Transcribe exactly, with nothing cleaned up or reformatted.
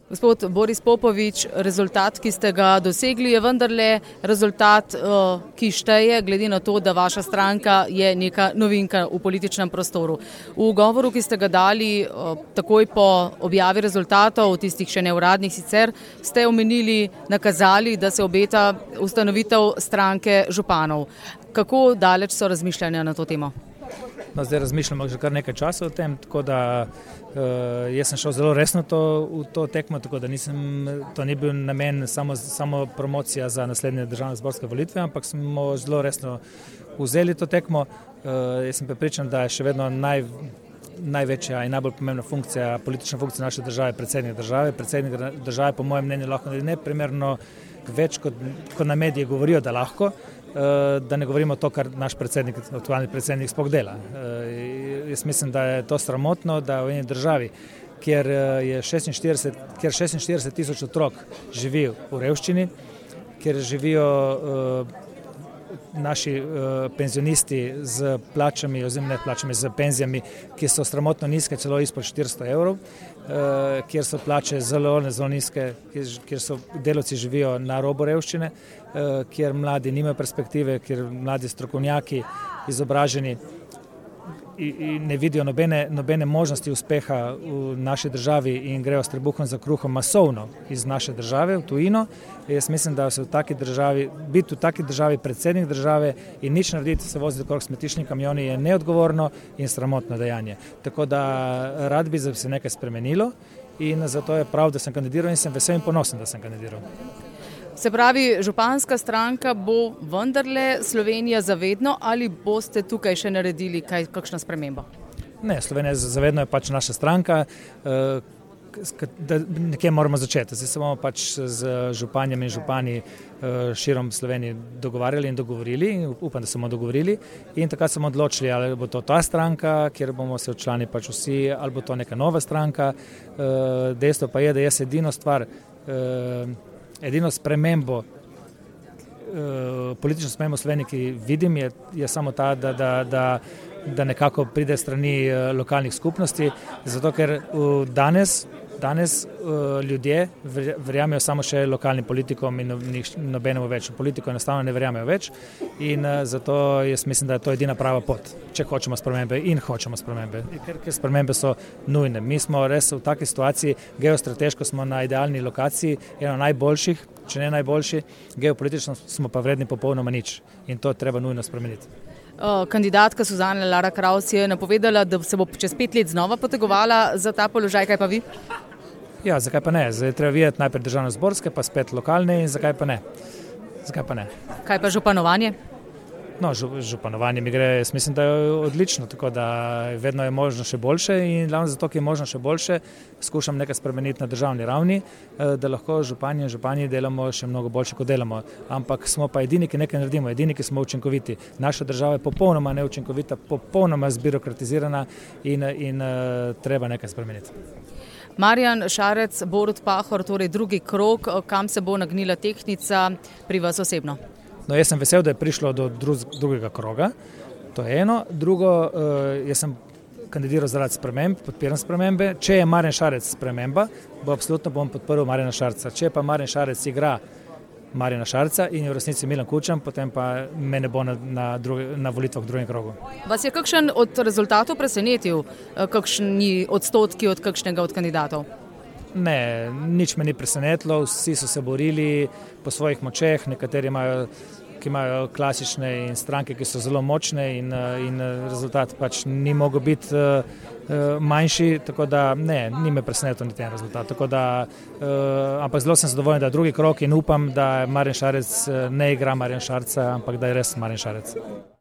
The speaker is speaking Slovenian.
Gospod Boris Popovič, rezultat, ki ste ga dosegli, je vendarle rezultat, ki šteje, glede na to, da vaša stranka je neka novinka v političnem prostoru. V govoru, ki ste ga dali takoj po objavi rezultatov, tistih še neuradnih sicer, ste omenili, nakazali, da se obeta ustanovitev stranke županov. Kako daleč so razmišljanja na to temo? No, zdaj razmišljamo že kar nekaj časa o tem, tako da uh, jaz sem šel zelo resno to, v to tekmo, tako da nisem, to ni bil namen samo, samo promocija za naslednje državnozborske volitve, ampak smo zelo resno vzeli to tekmo. Uh, jaz sem prepričan, da je še vedno naj, največja in najbolj pomembna funkcija, politična funkcija naše države, predsednik države. Predsednik države, po mojem mnenju, lahko ne primerno več, kot, kot na mediji govorijo, da lahko. Da ne govorimo to, kar naš predsednik, aktualni predsednik sploh dela. Jaz mislim, da je to sramotno, da v eni državi, kjer je šestinštirideset, kjer šestinštirideset tisoč otrok živi v revščini, kjer živijo uh, naši uh, penzionisti z plačami, oziroma ne plačami, z penzijami, ki so sramotno nizke, celo izpod štiristo evrov, uh, kjer so plače zelo, zelo nizke, kjer, kjer so delavci živijo na robu revščine, uh, kjer mladi nimajo perspektive, kjer mladi strokovnjaki, izobraženi in ne vidijo nobene, nobene možnosti uspeha v naši državi in grejo s trebuhom za kruhom masovno iz naše države v tujino. Jaz mislim, da se v taki državi, biti v taki državi predsednik države in nič narediti, se voziti okrog smetiščni kamioni je neodgovorno in sramotno dejanje. Tako da rad bi, da bi se nekaj spremenilo in zato je prav, da sem kandidiral in sem vesel in ponosen, da sem kandidiral. Se pravi, županska stranka bo vendarle Slovenija zavedno ali boste tukaj še naredili kaj, kakšno spremembo? Ne, Slovenija zavedno je pač naša stranka, da nekje moramo začeti. Zdaj se bomo pač z županjami in župani širom Slovenije dogovarjali in dogovorili, upam, da se bomo dogovorili in takrat se bomo odločili, ali bo to ta stranka, kjer bomo se odčlani pač vsi, ali bo to neka nova stranka. Dejstvo pa je, da jaz edino stvar, edino spremembo, politično spremembo v Sloveniji, ki vidim, je, je samo ta, da, da, da, da nekako pride strani lokalnih skupnosti, zato ker danes, danes ljudje verjamejo samo še lokalnim politikom in nobenemu več. Politiko enostavno ne verjamejo več in zato jaz mislim, da je to edina prava pot, če hočemo spremembe in hočemo spremembe, ker, ker spremembe so nujne. Mi smo res v taki situaciji, geostrateško smo na idealni lokaciji, eno najboljših, če ne najboljši, geopolitično smo pa vredni popolnoma nič in to treba nujno spremeniti. Kandidatka Suzana Lara Kraus je napovedala, da se bo čez pet let znova potegovala za ta položaj, kaj pa vi? Ja, zakaj pa ne? Zdaj treba videti najprej državnozborske, pa spet lokalne in zakaj pa ne? Zakaj pa ne? Kaj pa županovanje? No, županovanje mi gre, jaz mislim, da je odlično, tako da vedno je možno še boljše in glavno zato, ki je možno še boljše, skušam nekaj spremeniti na državni ravni, da lahko župani in župani delamo še mnogo boljše, kot delamo. Ampak smo pa edini, ki nekaj naredimo, edini, ki smo učinkoviti. Naša država je popolnoma neučinkovita, popolnoma zbirokratizirana in, in treba nekaj spremeniti. Marjan Šarec, Borut Pahor, torej drugi krog, kam se bo nagnila tehtnica pri vas osebno? No, jaz sem vesel, da je prišlo do drugega kroga, to je eno. Drugo, jaz sem kandidiral zaradi sprememb, podpiram spremembe. Če je Marjan Šarec sprememba, bo absolutno bom podprl Marjana Šarca. Če pa Marjan Šarec igra Marjana Šarca in je v resnici Milan Kučan, potem pa me ne bo na, na, druge, na volitvah v drugem krogu. Vas je kakšen od rezultatov presenetil, kakšni odstotki od kakšnega od kandidatov? Ne, nič me ni presenetilo, vsi so se borili po svojih močeh, nekateri imajo, ki imajo klasične in stranke, ki so zelo močne in, in rezultat pač ni mogel biti manjši, tako da ne, ni me presenetil niti en rezultat. Tako da, ampak zelo sem zadovoljen, da je drugi krog in upam, da Marjan Šarec ne igra Marjan Šarca, ampak da je res Marjan Šarec.